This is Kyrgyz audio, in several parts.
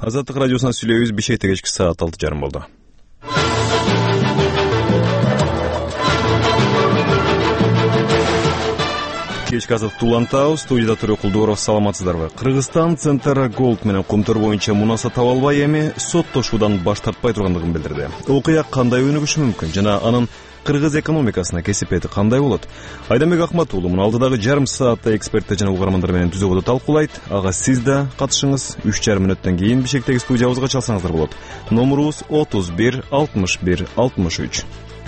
Азаттык радиосунан сүйлөйбүз. Бишкекте кечки саат 6:30 болду. Кечки азаттыкты улантабыз. Студияда Төрөк Кулдууров. Саламатсыздарбы? Кыргызстан Центра Голд менен Кумтөр боюнча мунаса таба албай эми соттошуудан баш тартпай тургандыгын билдирди. Окуя кандай өнүгүшү мүмкүн жана анын кыргыз экономикасына кесипети кандай болот? Айдамбек Акматуулу муну алдыдагы жарым саатта эксперттер жана угармандар менен түзөгөдө талкуулайт. Ага сиз да катышыңыз. 3,5 мүнөттөн кийин Бишкектеги студиябызга чалсаңыздар болот. Номурубуз 31 61 63.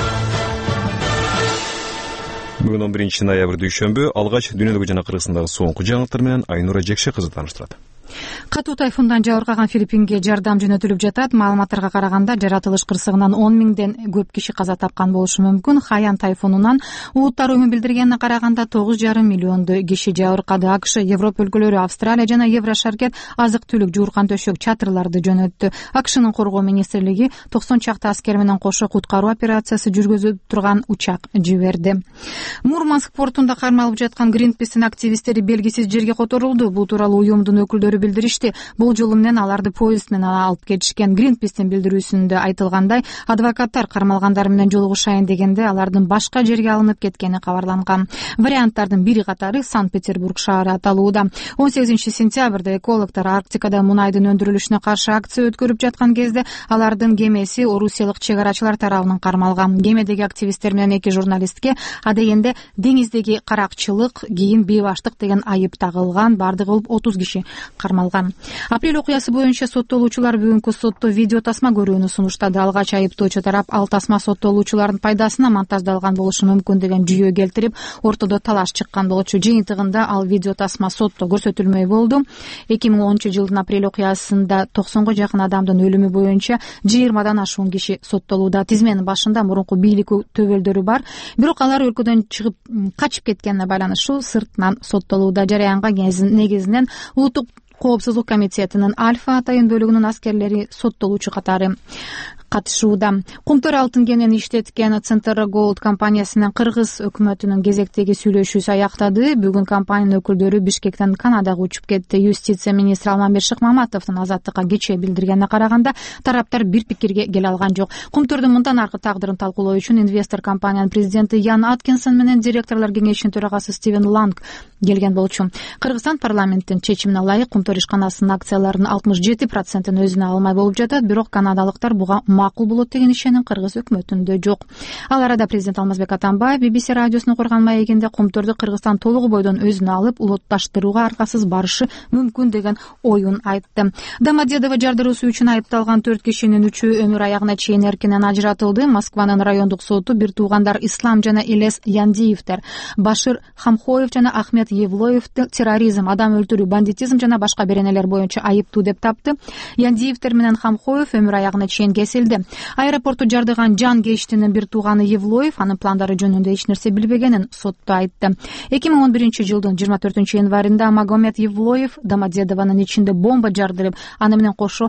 Бүгүн 11 ноябрь дүйшөмбү. Алгач дүйнөдөгү жана Кыргызстандагы соңку жаңылыктар менен Айнура Жекше кызы тааныштырат. Катуу тайфундан жабыркаган Филиппинге жардам жөнөтүлүп жатат. Маалыматтарга караганда жаратылыш кырсыгынан 10 миңден көп киши каза тапкан болушу мүмкүн. Хаян тайфунунан улуттар уюму билдиргенине караганда 9,5 миллиондой киши жабыркады. АКШ, Европа өлкөлөрү, Австралия жана Еврошаркет азык-түлүк, жууркан төшөк, чатырларды жөнөттү. АКШнын коргоо министрлиги 90 чакты аскер менен кошо куткаруу операциясы жүргүзүп турган учак жиберди. Мурманск портунда кармалып жаткан Greenpeace'тин активисттери белгисиз жерге которулду. Бул тууралуу уюмдун өкүлдөрү билдиришти. Бул жолу менен аларды поезд менен алып кетишкен. Greenpeace'тин билдирүүсүндө айтылгандай, адвокаттар кармалгандар менен жолугушайын дегенде алардын башка жерге алынып кеткени кабарланган. Варианттардын бири катары Санкт-Петербург шаары аталууда. 18 сентябрда экологдор Арктикада мунайдын өндүрүлүшүнө каршы акция өткөрүп жаткан кезде алардын кемеси орусиялык чек арачылар тарабынан кармалган. Кемедеги активисттер менен 2 журналистке адегенде деңиздеги каракчылык, кийин бейбаштык деген айып тагылган. Бардыгы 30 киши кармалган. Апрель окуясы боюнча соттолуучулар бүгүнкү сотто видео тасма көрүүнү сунуштады. Алгач айыптоочу тарап ал тасма соттолуучулардын пайдасына монтаждалган болушу мүмкүн деген жүйө келтирип, ортодо талаш чыккан болчу. Жыйынтыгында ал видео тасма сотто көрсөтүлмөй болду. 2010-жылдын апрель окуясында 90га жакын адамдын өлүмү боюнча 20дан ашуун киши соттолууда. Тизменин башында мурунку бийлик төбөлдөрү бар, бирок алар өлкөдөн чыгып качып кеткенине байланыштуу сыртынан соттолууда. Жараянга негизинен улуттук коопсуздук комитетинин Альфа атайын бөлүгүнүн аскерлери соттолуучу катары катышууда. Кумтөр алтын кенен иштеткен Центра Голд компаниясынын кыргыз өкмөтүнүн кезектеги сүйлөшүүсү аяктады. Бүгүн компаниянын өкүлдөрү Бишкектен Канадага учуп кетти. Юстиция министри Алмамбет Шыкмаматовдун Азаттыкка кечээ билдиргенине караганда, тараптар бир пикирге келе алган жок. Кумтөрдүн мындан аркы тагдырын талкуулоо үчүн инвестор компаниянын президенти Ян Аткинсон менен директорлор кеңешинин төрагасы Стивен Ланг келген болчу. Кыргызстан парламенттин чечимине ылайык Кумтөр ишканасынын акцияларынын 67%-ын өзүнө алмай болуп жатат, бирок канадалыктар буга макул болот деген ишеним кыргыз өкмөтүндө жок. Ал арада президент Алмазбек Атамбаев BBC радиосунун Корган маегинде Кумтөрдү Кыргызстан толугу бойдон өзүнө алып, улутташтырууга аркасыз барышы мүмкүн деген оюн айтты. Домодедово жардыруусу үчүн айыпталган 4 кишинин 3-ü өмүр аягына чейин эркинен ажыратылды. Москванын райондук соту бир туугандар Ислам жана Илес Яндиевдер, Башир Хамхоев жана Ахмет Евлоевди терроризм, адам өлтүрүү, бандитизм жана башка беренелер боюнча айыптуу деп тапты. Яндиевдер менен Хамхоев өмүр аягына чейин кесилди. Аэропорту жардыган Жан Гештинин бир тууганы Евлоев анын пландары жөнүндө эч нерсе билбегенин сотто айтты. 2011-жылдын 24 январында Магомед Евлоев Домодедованын ичинде бомба жардырып, аны менен кошо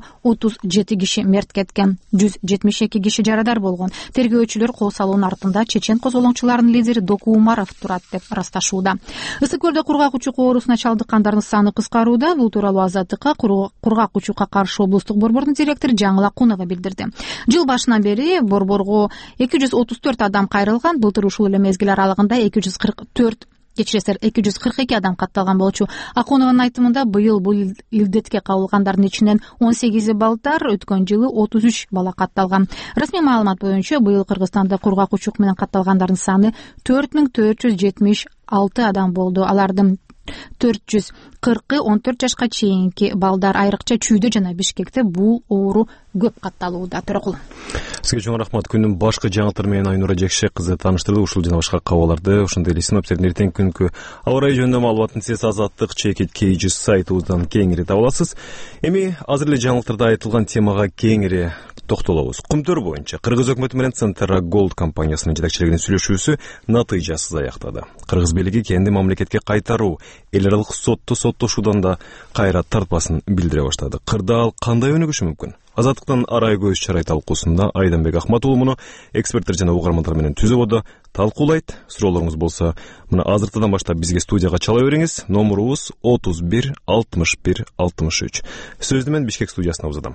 37 киши мерт кеткен, 172 киши жарадар болгон. Тергөөчүлөр кол салуунун артында чечен козголоңчулардын лидери Доку Умаров турат деп ырасташууда. Ысык көлдө кургак учук оорусуна чалдыккандардын саны кыскарууда. Бул тууралуу Азаттыкка кургак учукка каршы облустук борбордун директору Жаңыл Акунова билдирди. Жыл башынан бери борборго 234 адам кайрылган. Былтыр ушул эле мезгил аралыгында 242 адам катталган болчу. Акунованын айтымында быйыл бул илдетке кабылгандардын ичинен 18 балдар, өткөн жылы 33 бала катталган. Расмий маалымат боюнча быйыл Кыргызстанда кургак учук менен катталгандардын саны 4476 адам болду. Алардын 440-ы 14 жашка чейинки балдар, айрыкча Чүйдө жана Бишкекте бул оору көп катталууда. Төрөкул. Сизге чоң рахмат. Күндүн башкы жаңылыктары менен Айнура Жекше кызы тааныштырды. Ушул жана башка кабарларды, ошондой эле синоптиктердин эртеңки күнкү аба ырайы жөнүндө маалыматын сиз Азаттык /KG сайтыбыздан кеңири таба аласыз. Эми азыр эле жаңылыктарда айтылган темага кеңири токтолобуз. Кумтөр боюнча Кыргыз өкмөтү менен Центра Голд компаниясынын жетекчилигинин сүйлөшүүсү натыйжасыз аяктады. Кыргыз бийлиги кенди мамлекетке кайтаруу, эл аралык соттошуудан да кайра тартпасын билдире баштады. Кырдаал кандай өнүгүшү мүмкүн? Азаттык баштыктан арай көз чарай талкуусунда Айданбек Ахмат уулу муну эксперттер жана угармандар менен түзөбодо талкуулайт. Суроолоруңуз болсо мына азыртадан баштап бизге студияга чала бериңиз. Номурубуз 31 61 63. Сөздү мен Бишкек студиясына узатам.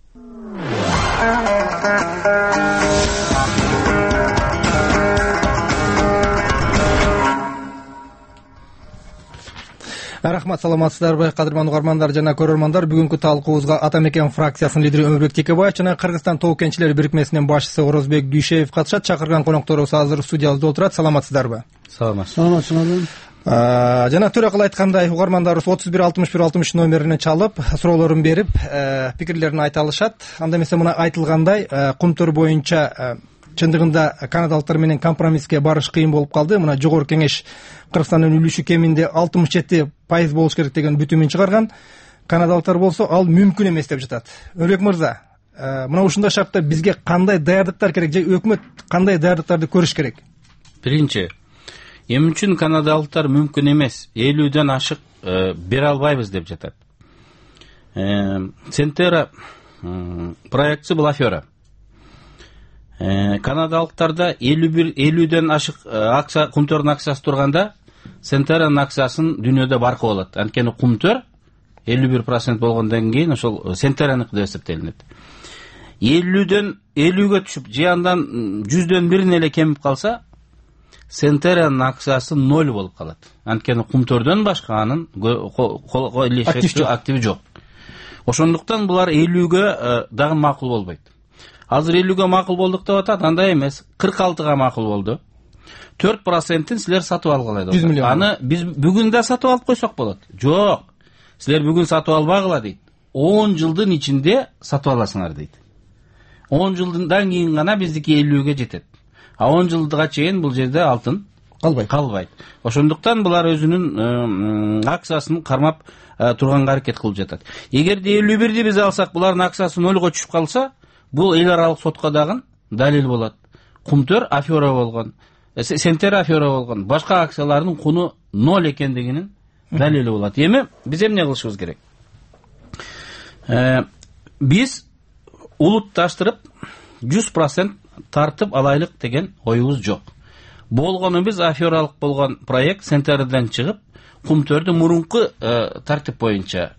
Рахмат, саламатсыздарбы, кадырман угармандар жана көрөрмандар. Бүгүнкү талкуубузга Ата мекен фракциясынын лидери Өмүрбек Текебаев жана Кыргызстан тоо кенчилери бирикмесинин башчысы Орозбек Дүйшеев катышат. Чакырган конокторубуз азыр студиябызда отурат. Саламатсыздарбы? Саламатсызбы. Жана төрөкөл айткандай, угармандарыбыз 31 61 63 номерине чалып, суроолорун берип, пикирлерин айта алышат. Анда эмесе мына айтылгандай, кумтөр боюнча чындыгында канадалыктар менен компромисске барыш кыйын болуп калды. Мына жогорку кеңеш Кыргызстандын үлүшү кеминде 67% болуш керек деген бүтүмүн чыгарган. Канадалыктар болсо ал мүмкүн эмес деп жатат. Өмүрбек мырза, мына ушундай шартта бизге кандай даярдыктар керек же өкмөт кандай даярдыктарды көрүш керек? Биринчи, эми үчүн канадалыктар мүмкүн эмес, 50ден ашык бере албайбыз деп жатат. Сентера проекти бул афера. Канадалыктарда 50ден ашык акция, кумтөрдүн акциясы турганда, Сентеранын акциясын дүйнөдө баркы болот. Анткени кумтөр 51% болгондон кийин ошол Сентераныкы деп эсептелинет. 50ден 50ге түшүп, же андан 100дөн бирине эле кемип калса, Сентеранын акциясы 0 болуп калат. Анткени кумтөрдөн башка анын активи жок. Ошондуктан булар 50ге дагы макул болбойт. Азыр 50ге макул болдук деп атат, андай эмес, 46га макул болду. 4%-ин силер сатып алгыла деп атат. Аны биз бүгүн да сатып алып койсок болот. Жок. Силер бүгүн сатып албагыла дейт. 10 жылдын ичинде сатып аласыңар дейт. 10 жылдан кийин гана биздики 50ге жетет. А 10 жылга чейин бул жерде алтын калбайт. Ошондуктан булар өзүнүн акциясын кармап турганга аракет кылып жатат. Эгерде 51ди биз алсак, булардын акциясы 0га түшүп калса, бул эл аралык сотко дагы далил болот. Кумтөр афера болгон, Сентера афера болгон, башка акциялардын куну 0 экендигинин далили болот. Эми биз эмне кылышыбыз керек? Биз улутташтырып 100% тартып алайлык деген оюбуз жок. Болгону биз афералык болгон проект Сентерадан чыгып, кумтөрдү мурунку тартип боюнча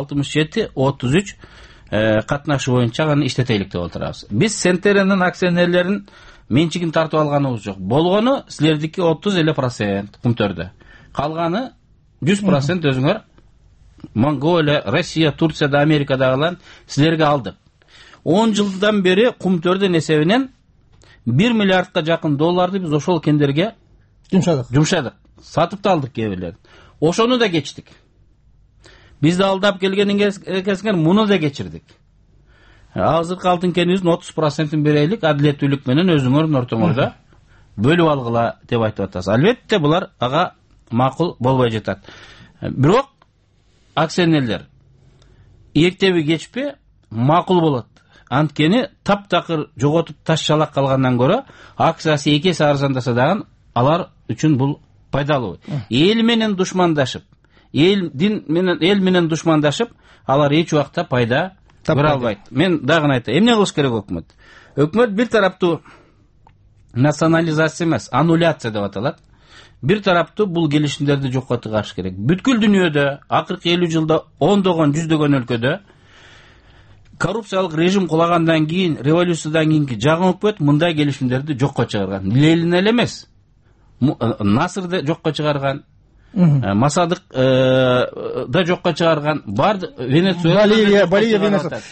67-33 катнашы боюнча гана иштетейлик деп отурабыз. Биз Сентеранын акционерлерин менчигин тартып алганыбыз жок. Болгону силердики 30% кумтөрдө. Калганы 100% өзүңөр Монголия, Россия, Турцияда, Америкадагылар силерге алдык. 10 жылдан бери кумтөрдүн эсебинен 1 миллиардка жакын долларды биз ошол кендерге жумшадык. Сатып да алдык кээ. Ошону да кечтик. Биз да алдап келгениңер муну да кечирдик. Азыркы алтын кенибиздин 30%-ин берелик, адилеттүүлүк менен өзүңөрдүн ортоңордо бөлүп алгыла деп айтып атасыз. Албетте булар ага макул болбой жатат. Бирок акционерлер эртеби кечпи макул болот. Анткени таптакыр жоготуп таш чалак калгандан көрө акциясы 2 эсе арзандаса дагы алар үчүн бул пайдалуу. Эл менен душмандашып, эл менен душмандашып, алар эч убакта пайда бере албайт. Мен дагы айтам, эмне кылыш керек өкмөт? Өкмөт бир тараптуу национализация эмес, аннуляция деп аталат. Бир тараптуу бул келишимдерди жокко чыгарыш керек. Бүткүл дүйнөдө акыркы 50 жылда ондогон, жүздөгөн өлкөдө коррупциялык режим кулагандан кийин, революциядан кийинки жагым өкмөт мындай келишимдерди жокко чыгарган. Ленин эле эмес, Насырды жокко чыгарган, Масадык да жокко чыгарган, бар Венесуэла, Боливия.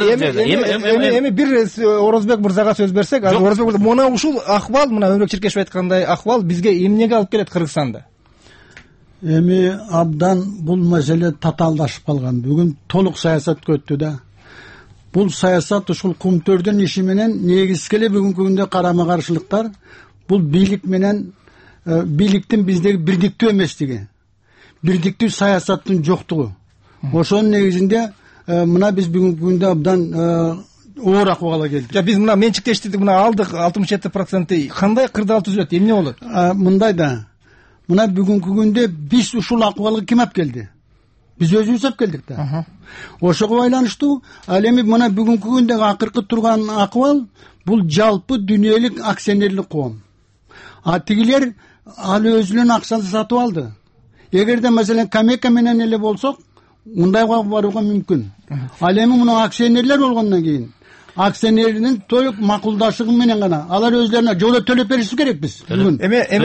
Эми бир Орозбек мырзага сөз берсек, Орозбек мырза, мына ушул акыбал, мына Өмүрбек Черкешев айткандай акыбал бизге эмнеге алып келет Кыргызстанда? Эми абдан бул маселе татаалдашып калган. Бүгүн толук саясатка өттү да. Бул саясат ушул кумтөрдүн иши менен негизги эле бүгүнкү күндө карама каршылыктар бул бийлик менен бийликтин биздеги бирдиктүү эместиги, бирдиктүү саясаттын жоктугу. Ошонун негизинде мына биз бүгүнкү күндө абдан оор акыбалга келдик. Биз мына менчиктештирдик, мына алдык 67%. Кандай кырдаал түзүлөт? Эмне болот? Мындай да. Мына бүгүнкү күндө биз ушул акыбалга ким алып келди? Биз өзүбүз алып келдик да. Ошого байланыштуу ал эми мына бүгүнкү күндөгү акыркы турган акыбал бул жалпы дүйнөлүк акционерлик коом. А тигилер ал өзүнүн акчасын сатып алды. Эгерде маселен Камека менен эле болсок, мындайга барууга мүмкүн. Ал эми мына акционерлер болгондон кийин акционердин толук макулдашыгы менен гана алар өзлөрүнө жолу төлөп бериши керекпиз. Бүгүн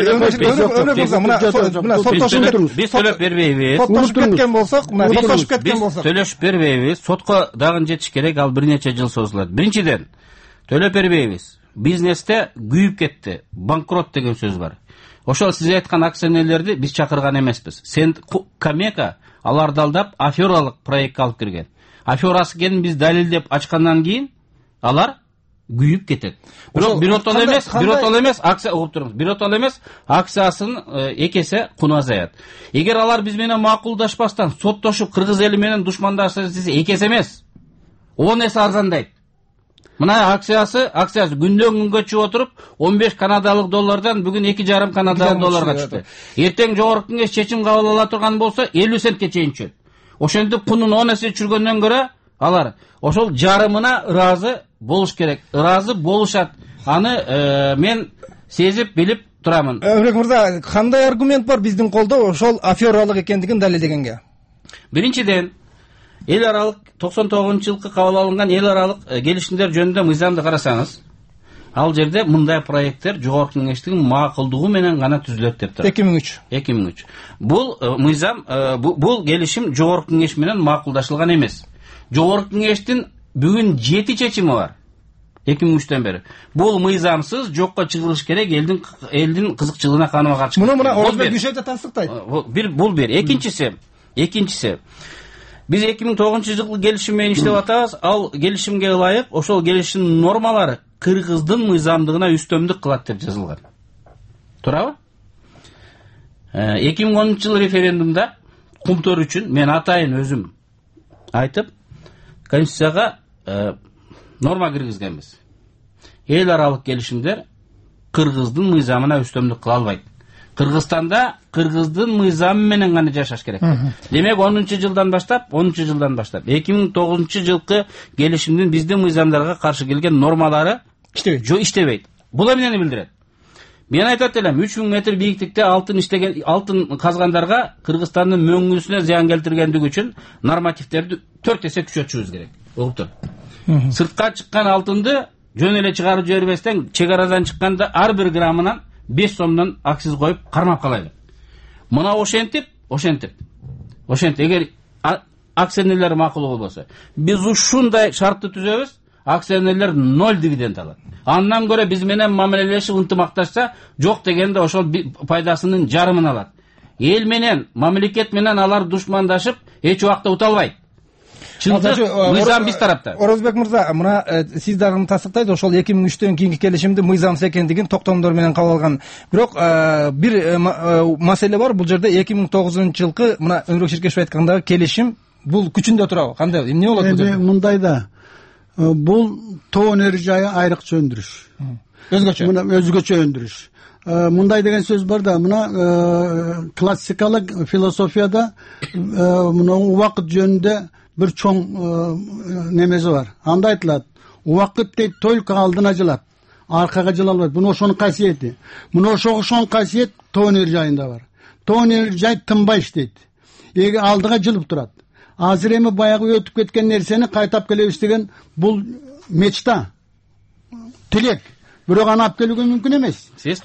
биз төлөп бербейбиз. Соттошуп кеткен болсок, төлөшүп бербейбиз. Сотко дагы жетиш керек, ал бир нече жыл созулат. Биринчиден, төлөп бербейбиз. Бизнесте күйүп кетти, банкрот деген сөз бар. Ошол сиз айткан акционерлерди биз чакырган эмеспиз. Сен Камека аларды алдап афералык проектке алып кирген. Аферасы экенин биз далилдеп ачкандан кийин алар күйүп кетет. Бирок биротол эмес, акция угуп туруңуз. Биротол эмес, акциясын эки эсе куну азаят. Эгер алар биз менен макулдашпастан соттошуп кыргыз эли менен душмандашса эки эсе эмес, 10 эсе арзандайт. Мына акциясы күндөн күнгө чыгып отуруп 15 канадалык доллардан бүгүн 2,5 канадалык долларга чыкты. Эртең жогорку кеңеш чечим кабыл ала турган болсо 50 центке чейин түшөт. Ошентип кунун 10 эсе түшүргөндөн көрө алар ошол жарымына ыраазы болуш керек. Ыраазы болушат. Аны мен сезип билип турамын. Өрөк мырза, кандай аргумент бар биздин колдо ошол афералык экендигин далилдегенге? Биринчиден, эл аралык 99-жылкы кабыл алынган эл аралык келишимдер жөнүндө мыйзамды карасаңыз, ал жерде мындай проекттер жогорку кеңештин макулдугу менен гана түзүлөт деп турат. 2003. Бул мыйзам, бул келишим жогорку кеңеш менен макулдашылган эмес. Жогорку кеңештин бүгүн 7 чечими бар. 2003төн бери. Бул мыйзамсыз жокко чыгырылыш керек, элдин кызыкчылыгына каныма каршы. Муну Орозбек Дүйшөбү тастыктайт. Бул бир. Экинчиси. Биз 2009-жылкы келишим менен иштеп атабыз. Ал келишимге ылайык ошол келишимдин нормалары Кыргыздын мыйзамдыгына үстөмдүк кылат деп жазылган. Туурабы? 2010-жыл референдумда кумтөр үчүн мен атайын өзүм айтып, Конституцияга норма киргизгенбиз. Эл аралык келишимдер Кыргыздын мыйзамына үстөмдүк кыла албайт. Кыргызстанда Кыргыздын мыйзамы менен гана жашаш керек. Демек 10-жылдан баштап 2009-жылкы келишимдин биздин мыйзамдарга каршы келген нормалары иштебейт. Бул эмнени билдирет? Мен айтат элем, 3000 метр бийиктикте алтын казгандарга Кыргызстандын мөңгүсүнө зыян келтиргендиги үчүн нормативдерди 4 эсе күчөтүшүбүз керек. Угуптур. Сыртка чыккан алтынды жөн эле чыгарып жибербестен, чек арадан чыкканда ар бир граммынан 5 сомдон акциз коюп кармап калайлы. Мына ошентип, эгер акционерлер макул болбосо, биз ушундай шартты түзөбүз, акционерлер 0 дивиденд алат. Андан көрө биз менен мамилелешип ынтымакташса, жок дегенде ошол пайдасынын жарымын алат. Эл менен, мамлекет менен алар душмандашып, эч убакта ута албайт. Мыйзам биз тарапта. Орозбек мырза, мына сиз дагы тастыктайт, ошол 2003төн кийинки келишимди мыйзамсыз экендигин токтомдор менен кабыл алган. Бирок бир маселе бар, бул жерде 2009-жылкы мына Өмүрбек Ширкешев айткандагы келишим бул күчүндө турабы? Кандай? Эмне болот бул жерде? Мындайда бул тоо энергия айрыкча өндүрүш. Өзгөчө өндүрүш. Мындай деген сөз бар да, мына классикалык философияда мына убакыт жөнүндө bir çoğ nemesi var. Anda aytılат. Убакыт дейт только алдына жылат. Аркага жыла албайт. Буну ошонун касиети. Муну ошон касиет тоо энергиясында бар. Тоо энергия тынбай иштейт. Эги алдыга жылып турат. Азыр эми баягы өтүп кеткен нерсени кайтап келебиз деген бул мечта. Тилек. Бирок аны алып келүүгө мүмкүн эмес. Сиз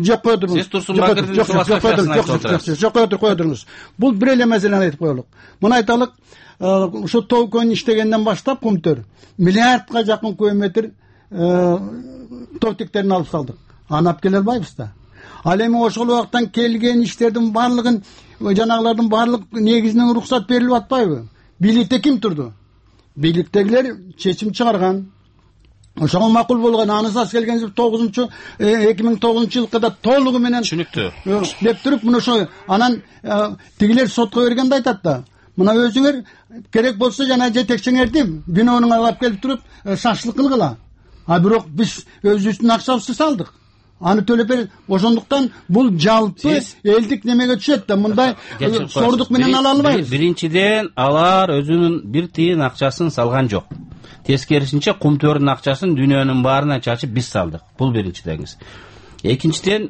Турсунбакырдын бул бир эле маселени айтып коелук. Муну айталык. Ошо тоо көн иштегенден баштап кумтөр миллиардга жакын кубометр тоо тектерин алып салдык. Аны алып келе албайбыз да. Ал эми ошол убактан келген иштердин баардыгын, жанагылардын баардык негизинен уруксат берилип атпайбы? Бийликте ким турду? Бийликтегилер чечим чыгарган. Ошого макул болгон, анысыз келген 2009-жылкы да толугу менен түшүнүктүү деп туруп, мына ошо анан тигилер сотко бергенде айтат да. Мына өзүңөр керек болсо жана жетекчиңерди бинонун алып келип туруп шашлык кылгыла. А бирок биз өзүбүздүн акчабызды салдык. аны төлөп берет. Ошондуктан бул жалпы элдик немеге түшөт да, мындай сордук менен ала албайбыз. Биринчиден алар өзүнүн бир тыйын акчасын салган жок. Тескерисинче кумтөрдүн акчасын дүйнөнүн баарына чачып биз салдык. Бул биринчидеңиз. Экинчиден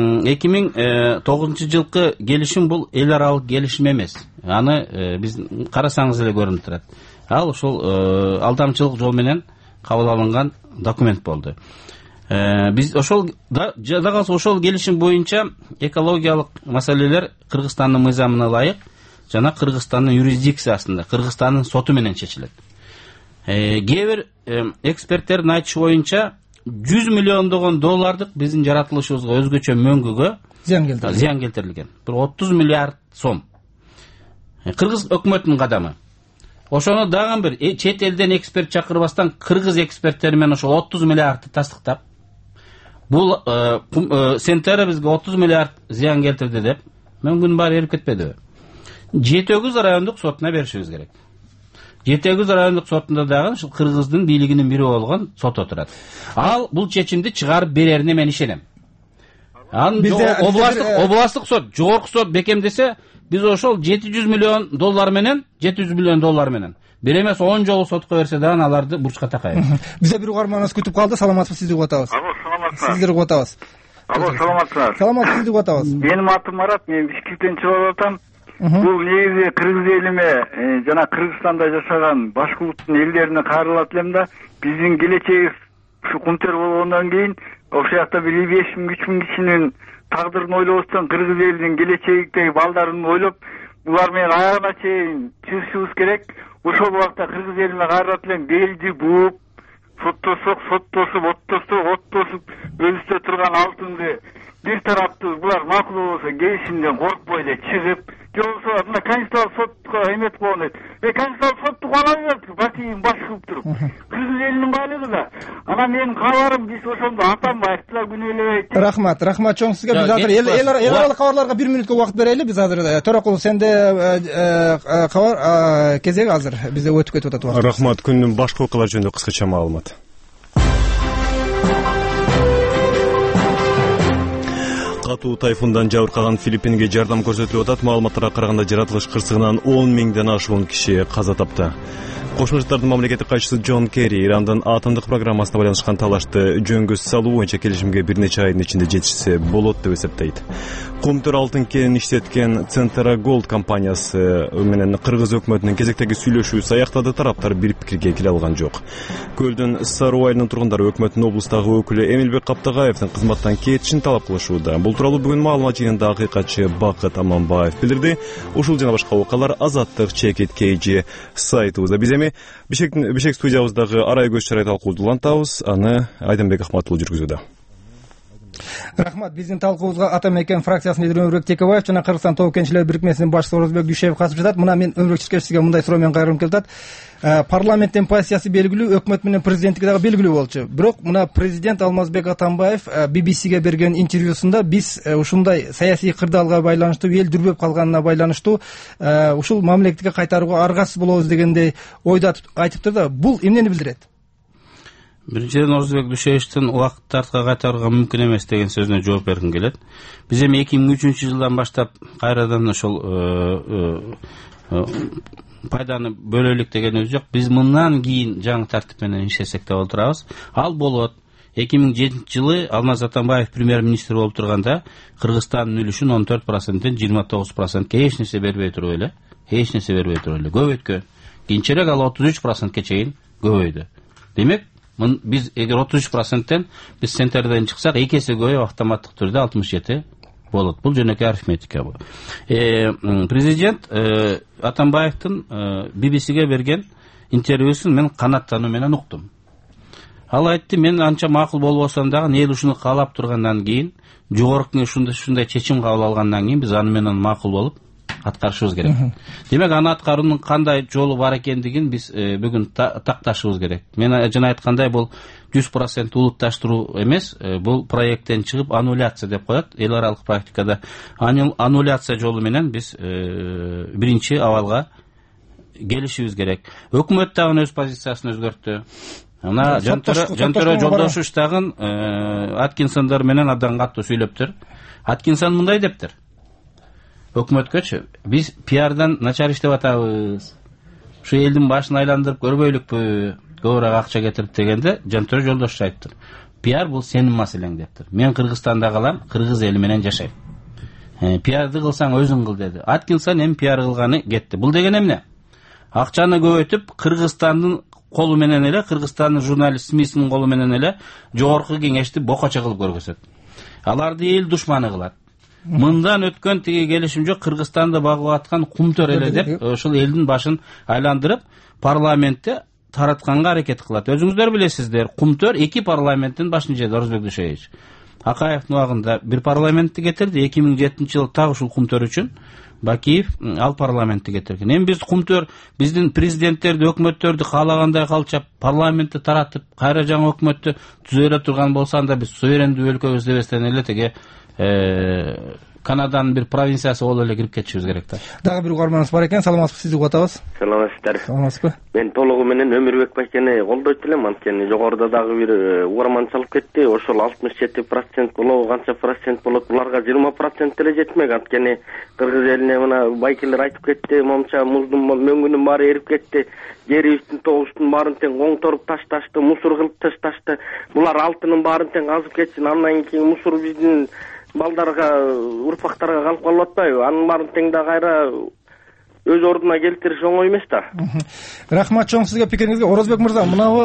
2009 жылкы келишим бул эл аралык келишим эмес. Аны биз карасаңыз эле көрүнүп турат. Ал ошол алдамчылык жол менен кабыл алынган документ болду. Биз ошол дагы ошол келишим боюнча экологиялык маселелер Кыргызстандын мыйзамына ылайык жана Кыргызстандын юрисдикциясында, Кыргызстандын соту менен чечилет. Кээ бир эксперттердин айтышы боюнча $100 миллиондогон доллардык биздин жаратылышыбызга өзгөчө мөңгүгө зыян келтирилген. Bir 30 миллиард сом. Кыргыз өкмөтүнүн кадамы. Ошону дагы бир чет элден эксперт чакырбастан кыргыз эксперттери менен ошол 30 миллиардты тастыктап, бул Сентера бизге 30 миллиард зыян келтирди деп, мөңгүнүн баары эрип кетпедиби? Жетегиз райондук сотуна беришибиз керек. Жетегиз райондук сотунда дагы ушул Кыргыздын бийлигинин бири болгон сот отурат. Ал бул чечимди чыгарып берерине мен ишенем. Областтык сот, жогорку сот бекемдесе, биз ошол $700 миллион менен бир эмес 10 жолу сотко берсе дагы аларды бурчка такайбыз. Бизде бир угарманыбыз күтүп калды. Саламатсызбы, сизди угуп атабыз. Алло, саламатсызбы. Сиздерди угуп атабыз. Алло, саламатсызбы. Саламатсыз, сизди угуп атабыз. Менин атым Марат, мен Бишкектен чыгып атам. Бул негизи кыргыз элиме жана Кыргызстанда жашаган башка улуттун элдерине кайрылат элем да, биздин келечегибиз ушу кумтөр болгондон кийин ошол жакта бир 5-3 кишинин тагдырын ойлобостон кыргыз элинин келечегиндеги балдарын ойлоп, булар менен аягына чейин чыгышыбыз керек. Ошол убакта кыргыз элине кайрылат элем, белди бууп, соттосуп, оттосуп, өзүстө турган алтынды бир тараптуу булар макул болсо келишимден коркпой эле чыгып, жолсо мына Конституциялык сотко эмет болгон дейт. Конституциялык сотту ала берет, батийин баш кылып туруп. Кыргыз элинин байлыгы да. Анан менин кабарым биз ошондо Атамбаевди күнөөлөбөйт. Рахмат чоң сизге. Биз азыр эл аралык кабарларга 1 минутка убакыт берели. Биз азыр Төрөкул сенде кабар кезеги азыр бизде өтүп кетип атат убакыт. Рахмат. Күндүн башка окуялары жөнүндө кыскача маалымат. Катуу тайфундан жабыркаган Филиппинге жардам көрсөтүлүп атат. Маалыматтарга караганда жаратылыш кырсыгынан 10 миңден ашуун киши каза тапты. Кошмо Штаттардын мамлекеттик катчысы Джон Керри Ирандын атомдук программасына байланышкан талашты жөнгө салуу боюнча келишимге бир нече айдын ичинде жетишсе болот деп эсептейт. Кумтөр алтын кенин иштеткен Центера Голд компаниясы менен Кыргыз өкмөтүнүн кезектеги сүйлөшүүсү аяктады. Тараптар бир пикирге келе алган жок. Көлдүн Саруу айылынын тургундары өкмөттүн облустагы өкүлү Эмилбек Каптагаевдин кызматтан кетишин талап кылышууда. Бул тууралуу бүгүн маалымат жыйынында акыйкатчы Бакыт Аманбаев билдирди. Ушул жана башка окуялар Азаттык Чекит KG сайтыбызда. Биз эми Бишкек студиябыздагы арай көз чарай талкууду улантабыз. Аны Айдынбек Ахматұлы жүргүзүүдө. Рахмат. Биздин талкуубузга Атамекен фракциясынын лидери Өмүрбек Текебаев жана Кыргызстан тоо кенчилер бирикмесинин башчысы Орозбек Дүйшеев катышып жатат. Мына мен Өмүрбек сизге мындай суроо менен кайрылып келатат. Парламенттин позициясы белгилүү, өкмөт менен президенттики дагы белгилүү болчу. Бирок мына президент Алмазбек Атамбаев BBCге берген интервьюсунда биз ушундай саясий кырдаалга байланыштуу, эл дүрбөп калганына байланыштуу ушул мамлекетке кайтарууга аргасыз болобуз дегендей ойду айтыптыр да. Бул эмнени билдирет? Биринчиден Орозбек Дүйшеевдин убакытты артка кайтарууга мүмкүн эмес деген сөзүнө жооп бергим келет. Биз эми 2003 жылдан баштап кайрадан ошол пайданы бөлөлүк деген өз жок. Биз мындан кийин жаңы тартип менен иштесек да олтурабыз. Ал болот. 2007 жылы Алмаз Атамбаев премьер-министр болуп турганда Кыргызстандын үлүшүн 14%-тен 29%-ке эч нерсе бербей туруп эле, көбөйткөн. Кийинчерээк ал 33%-ке чейин көбөйдү. Демек, биз эгер 33%-тен биз Центерден чыксак, 2 эсе көбөйүп автоматтык түрдө 67 болот. Бул жөнөкөй арифметика бул. Президент Атамбаевдин BBCге берген интервьюсун мен канаттануу менен уктум. Ал айтты, мен анча макул болбосом дагы эл ушуну каалап тургандан кийин, жогорку ушундай чечим кабыл алгандан кийин биз аны менен макул болуп аткарышыбыз керек. Демек, аны аткаруунун кандай жолу бар экендигин биз бүгүн такташыбыз керек. Мен жана айткандай, бул 100% улутташтыруу эмес, бул проекттен чыгып аннуляция деп коет. Эл аралык практикада аннуляция жолу менен биз биринчи абалга келишибиз керек. Өкмөт дагы өз позициясын өзгөрттү. Мына Жантөре Жолдошевичтагын Аткинсондор менен абдан катуу сүйлөптүр. Аткинсон мындай дептир: өкмөткөчү биз пиардан начар иштеп атабыз. Ушу элдин башын айландырып көрбөйлүкпү, көбүрөөк акча кетирип дегенде Жантөре Жолдошевич айттыр: пиар бул сенин маселең дептир. Мен Кыргызстанда калам, кыргыз эли менен жашайм. Пиарды кылсаң өзүң кыл деди. Аткинсон эми пиар кылганы кетти. Бул деген эмне? Акчаны көбөйтүп, Кыргызстандын колу менен эле, Кыргызстандын журналист СМИсинин колу менен эле жогорку кеңешти бокочо кылып көргөзөт. Аларды эл душманы кылат. Мындан өткөн тиги келишим жок, Кыргызстанды багып аткан кумтөр эле деп, ошол элдин башын айландырып, парламентте таратканга аракет кылат. Өзүңүздөр билесиздер, кумтөр эки парламенттин башын жеди. Орозбек Дүйшөевич Акаевдин убагында бир парламентти кетирди, 2007-жылы так ушул кумтөр үчүн Бакиев ал парламентти кетирген. Эми биз кумтөр биздин президенттерди, өкмөттөрдү каалагандай калчап, парламентти таратып, кайра жаңы өкмөттү түзөлө турган болсо, анда биз суверендүү өлкөбүз дебестен эле теге Канаданын бир провинциясы болуп эле кирип кетишибиз керек да. Дагы бир угарманыбыз бар экен. Саламатсызбы, сизди угуп атабыз. Саламатсыздар. Саламатсызбы. Мен толугу менен Өмүрбек байкени колдойт элем, анткени жогоруда дагы бир угарман чалып кетти. Ошол 67% болобу, канча процент болот? Буларга 20% эле жетмек. Анткени кыргыз элине мына байкелер айтып кетти, момча муздун мөңгүнүн баары эрип кетти. Жерибиздин тогуштун баарын тең оңторуп ташташты, мусор кылып ташташты. Булар алтынын баарын тең казып кетсин. Андан кийин мусор биздин балдарга, урпактарга калып калып атпайбы? Анын баарын тең да кайра өз ордуна келтириш оңой эмес да. Рахмат чоң сизге пикириңизге. Орозбек мырза, мына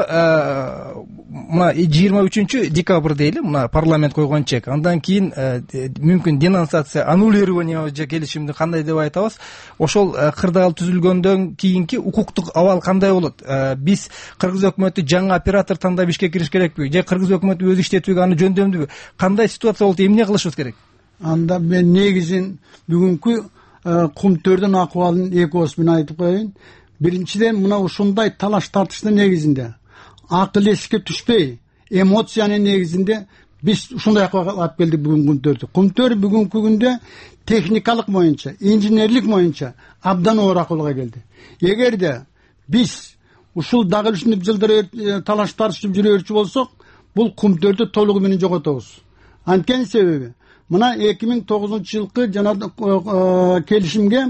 23 декабрда эле мына парламент койгон чек. Андан кийин мүмкүн денонсация, аннулирование же келишимди кандай деп айтабыз? Ошол кырдаал түзүлгөндөн кийинки укуктук абал кандай болот? Биз кыргыз өкмөтү жаңы оператор тандап ишке кириш керекпи? Же кыргыз өкмөтү өз иштетүүгө аны жөндөмдүбү? Кандай ситуация болот? Эмне кылышыбыз керек? Анда мен негизин бүгүнкү кумтөрдүн акыбалын эки ооз менен айтып коеюн. Биринчиден, мына ушундай талаш тартыштын негизинде акыл эске түшпөй, эмоциянын негизинде биз ушундай акыбалга алып келдик бүгүнкү кумтөрдү. Кумтөр бүгүнкү күндө техникалык боюнча, инженерлик боюнча абдан оор акыбалга келди. Эгерде биз ушул дагы ушинтип жылдыр талаш тартышып жүрөрчү болсок, бул кумтөрдү толугу менен жоготобуз. Анткени себеби мына 2009-жылкы жана келишимге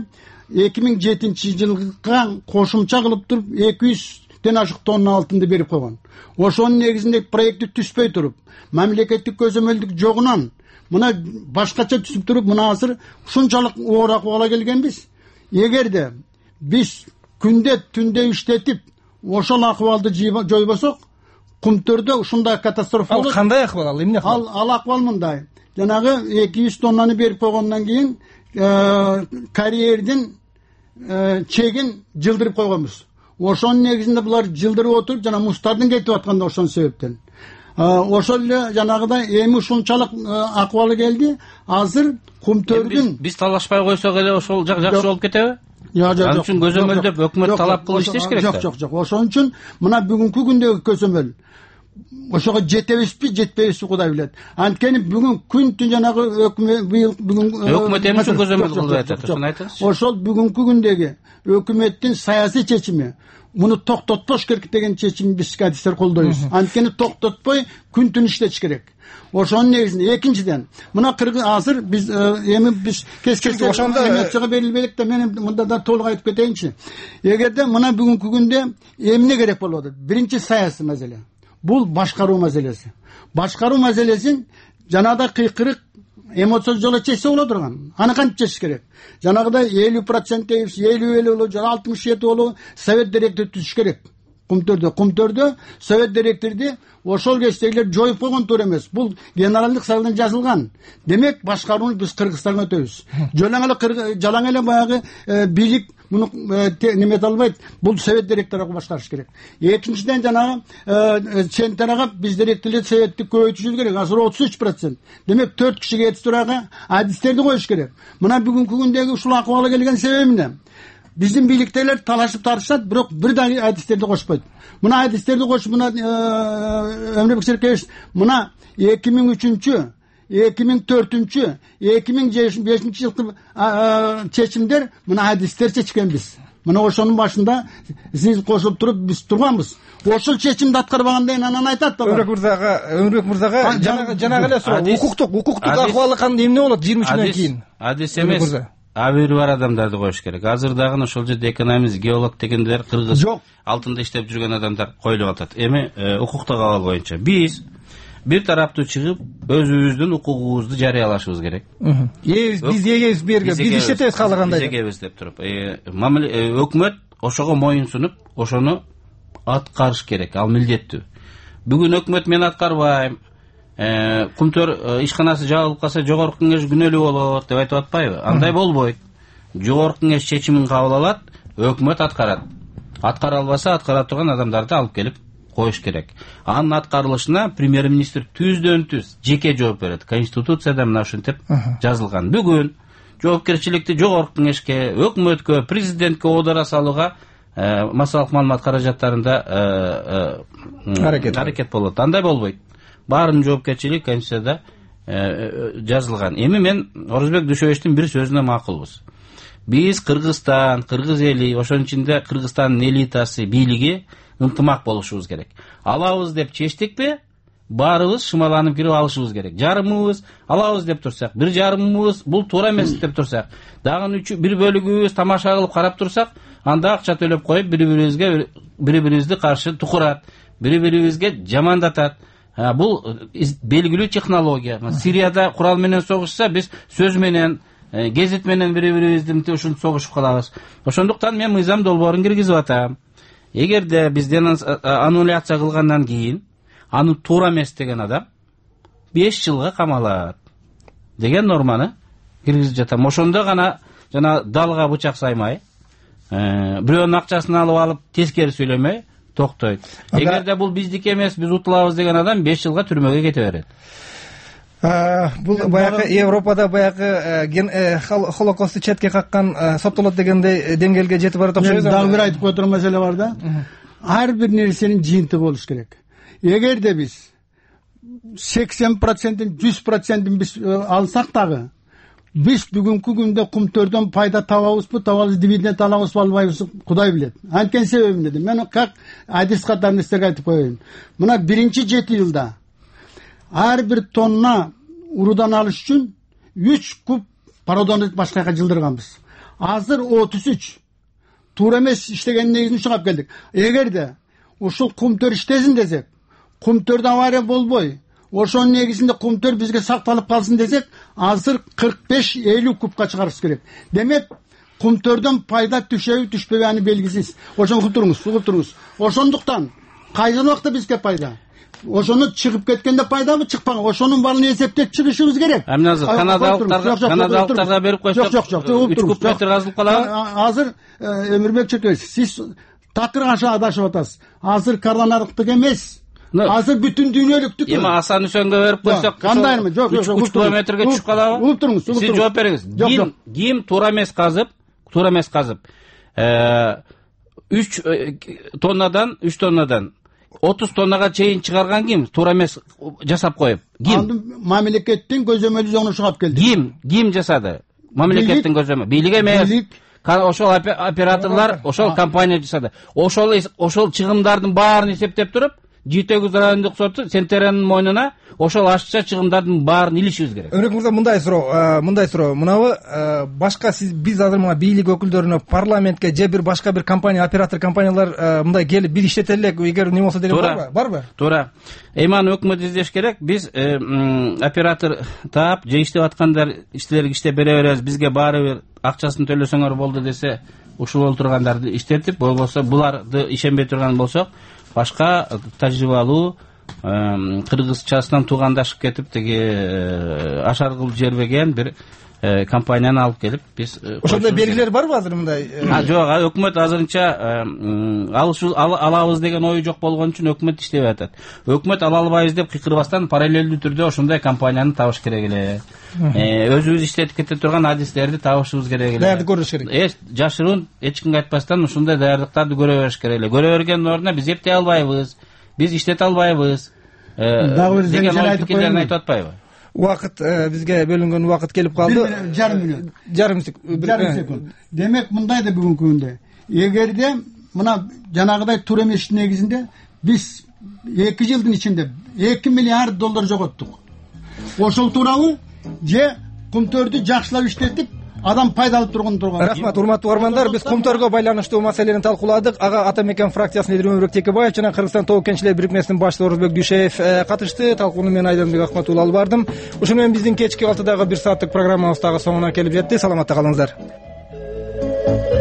2007-жылга кошумча кылып туруп 200ден ашык тонна алтынды берип койгон. Ошонун негизинде проекти түспөй туруп, мамлекеттик көзөмөлдүк жогунан мына башкача түсүп туруп, мына азыр ушунчалык оор акыбалга келгенбиз. Эгерде биз күндө түндө иштетип ошол акыбалды жойбосок, кумтөрдө ушундай катастрофа болот. Ал кандай акыбал? Ал эмне акыбал? Ал акыбал мындай. Жанагы 200 тоннаны берип койгондон кийин карьердин чегин жылдырып койгонбуз. Ошонун негизинде булар жылдырып отуруп, жана муздардын кетип атканда ошон себептен. Ошол эле жанагыдай эми ушунчалык акыбалы келди. Азыр кумтөрдүн биз талашпай койсок эле ошол жакшы болуп кетеби? Жок. Ал үчүн көзөмөлдөп өкмөт талап кылып иштеш керек да. Жок. Ошон үчүн мына бүгүнкү күндөгү көзөмөл ошого жетебизби, жетпейбизби Кудай билет. Анткени бүгүн күн түн жанагы өкмөт эми үчүн көзөмөл кылып атат, ошону айтыңызчы. Ошол бүгүнкү күндөгү өкмөттүн саясий чечими, муну токтотпош керек деген чечим биз кадистер колдойбуз. Анткени токтотпой күн түн иштетиш керек. Ошонун негизинде экинчиден мына азыр биз эми биз кескенде ошондо эмоцияга берилбейлик да, мен мында да толук айтып кетейинчи. Эгерде мына бүгүнкү күндө эмне керек болуп атат? Биринчи саясий маселе. Бул башкаруу маселеси. Башкаруу маселесин жанагыдай кыйкырык эмоция жоло чечсе боло турган. Аны кантип чечиш керек? Жанагыдай 50% дейбиз, 50 болобу, жана 67 болобу, совет директор түзүш керек. Кумтөрдө совет директорду ошол кездегилер жоюп койгон туура эмес. Бул генералдык сарайдан жазылган. Демек башкарууну биз Кыргызстанга өтөбүз. Жалаң эле баягы бийлик муну немете албайт. Бул совет директору башкарыш керек. Экинчиден жанагы Чентарага биз директорлор советти көбөйтүшүбүз керек. Азыр 33%. Демек 4 кишиге этистурага адистерди коюш керек. Мына бүгүнкү күндөгү ушул акыбалга келген себеби эмне? Биздин бийликтегилер талашып тарышат, бирок бир да адистерди кошпойт. Мына адистерди кошуп, мына Өмүрбек Серкебич, мына 2003-чү, 2004-чү, 2005-жылкы чечимдер мына адистер чечкенбиз. Мына ошонун башында сиз кошулуп туруп биз турганбыз. Ошол чечимди аткарбагандан кийин анан айтат да. Өмүрбек мырзага жанагы эле суроо. Укуктук акыбалы кандай эмне болот 23 кийин? Адис эмес. Абийири бар адамдарды коюш керек. Азыр дагы ошол жерде экономист, геолог дегендер кыргыз алтында иштеп жүргөн адамдар коюлуп атат. Эми укуктук абал боюнча биз бир тараптуу чыгып өзүбүздүн укугубузду жарыялашыбыз керек. Биз эгебиз берге, биз иштетебиз каалагандай. Биз эгебиз деп туруп. Өкмөт ошого моюн сунуп, ошону аткарыш керек. Ал милдеттүү. Бүгүн өкмөт мен аткарбайм, Кумтөр ишканасы жабылып калса жогорку кеңеш күнөөлүү болот деп айтып атпайбы? Андай болбойт. Жогорку кеңеш чечимин кабыл алат, өкмөт аткарат. Аткара албаса, аткара турган адамдарды алып келип коюш керек. Анын аткарылышына премьер-министр түздөн-түз жеке жооп берет. Конституцияда мына ушинтип жазылган. Бүгүн жоопкерчиликти жогорку кеңешке, өкмөткө, президентке оодара салууга массалык маалымат каражаттарында аракет болот. Андай болбойт. Баарынын жоопкерчилиги Конституцияда жазылган. Эми мен Орозбек Дүйшөбечтин бир сөзүнө макулбуз. Биз Кыргызстан, кыргыз эли, ошонун ичинде Кыргызстандын элитасы, бийлиги ынтымак болушубуз керек. Алабыз деп чечтикпи? Баарыбыз шымаланып кирип алышыбыз керек. Жарымыбыз алабыз деп турсак, бир жарымыбыз бул туура эмес деп турсак, дагы бир бөлүгүбүз тамаша кылып карап турсак, анда акча төлөп коюп бири-бирибизди каршы тукурат, бири-бирибизге жамандатат. Бул белгилүү технология. Сирияда курал менен согушса, биз сөз менен, гезит менен бири-бирибизди ушинтип согушуп калабыз. Ошондуктан мен мыйзам долбоорун киргизип атам. Эгерде бизден аннуляция кылгандан кийин аны туура эмес деген адам 5 жылга камалат деген норманы киргизип жатам. Ошондо гана жана далга бычак саймай, бирөөнүн акчасын алып тескери сүйлөмөй токтойт. Эгерде бул биздики эмес, биз утулабыз деген адам 5 жылга түрмөгө кете берет. Бул баягы Европада баягы Холокосту четке каккан соттолот дегендей деңгээлге жетип барат окшойт. Дагы бир айтып коя турган маселе бар да. Ар бир нерсенин жыйынтыгы болуш керек. Эгерде биз 80%, 100% биз алсак дагы, биз бүгүнкү күндө Кумтөрдөн пайда табабызбы, табабыз, дивиденд алабызбы, албайбыз, Кудай билет. Анткени себеби эмнеде? Мен как адис катарын сизге айтып коеюн. Мына биринчи 7 жылда ар бир тонна урудан алыш үчүн 3 куб пародонду башка жака жылдырганбыз. Азыр 33. Туура эмес иштеген негизин чыгап келдик. Эгерде ушул Кумтөр иштесин десек, Кумтөрдө авария болбой, ошонун негизинде Кумтөр бизге сакталып калсын десек, азыр 45-50 кубка чыгарыбыз керек. Демек, Кумтөрдөн пайда түшөбү, түшпөбү аны белгисиз. Ошону угуп туруңуз. Ошондуктан кайсы убакта бизге пайда? Ошону чыгып кеткенде пайдабы, чыкпаган? Ошонун баарын эсептеп чыгышыбыз керек. Азыр канадалыктарга берип койсок, 3 куб метр казылып калат. Азыр Өмүрбек Чөкөч, сиз такыр каша адашып атасыз. Азыр коронавирустук эмес. Азыр бүтүн дүйнөлүктүк. Эми Асан Үсөнгө берип койсок, кандаймы? Жок, 3 километрге түшүп калабы? Угуп туруңуз. Сиз жооп бериңиз. Ким туура эмес казып, 3 тоннадан 30 тоннага чейин чыгарган ким? Туура эмес жасап коюп. Ким? Мамлекеттин көзөмөлү жогуна чыгап келди. Ким жасады? Мамлекеттин көзөмөлү. Бийлик эмес. Ошол операторлор, ошол компания жасады. Ошол чыгымдардын баарын эсептеп туруп, Жетегиз райондук соту Сентеренин мойнуна ошол ашыкча чыгымдардын баарын илишибиз керек. Өрөк мырза, мындай суроо. Мынабы башка биз азыр мына бийлик өкүлдөрүнө, парламентке же бир башка бир компания, оператор компаниялар мындай келип бир иштете элек, эгер не болсо деген барбы? Туура. Эми өкмөт издеш керек. Биз оператор таап, же иштеп аткандар иштерге иштеп бере беребиз. Бизге баары бир акчасын төлөсөңөр болду десе, ушул олтургандарды иштетип, болбосо буларды ишенбей турган болсок, башка тажрыйбалуу кыргызчасынан туугандашып кетип тиги ашар кылып жибербеген бир компанияны алып келип биз ошондой белгилер барбы азыр мындай? Жок, өкмөт азырынча алабыз деген ою жок болгон үчүн өкмөт иштебей атат. Өкмөт ала албайбыз деп кыйкырбастан параллелдүү түрдө ошондой компанияны табыш керек эле. Өзүбүз иштетип кете турган адистерди табышыбыз керек эле. Даярдык көрүш керек. Жашыруун эч кимге айтпастан ушундай даярдыктарды көрө бериш керек эле. Көрө бергендин ордуна биз эптей албайбыз, биз иштете албайбыз. Дагы бир зеңчел айтып коеюн. Айтып атпайбы? Убакыт бизге бөлүнгөн убакыт келип калды. Жарым мүнөт. Жарым секунд. Демек, мындай да бүгүнкү күндө эгерде мына жанагыдай тура эмеш негизинде биз 2 жылдын ичинде 2 миллиард доллар жоготтук. Ошол туурабы же кумтөрдү жакшылап иштетип адам пайда алып турган. Рахмат, урматтуу угармандар, биз кумтөргө байланыштуу маселени талкууладык. Ага Ата Мекен фракциясынын лидери Өмүрбек Текебаев жана Кыргызстан Тоо кенчилер бирикмесинин башчысы Орозбек Дүйшеев катышты. Талкууну мен Айдарбек Акматулла алып бардым. Ошону менен биздин кечки 6-дагы 1 сааттык программабыз дагы соңуна келип жетти. Саламатта калыңыздар.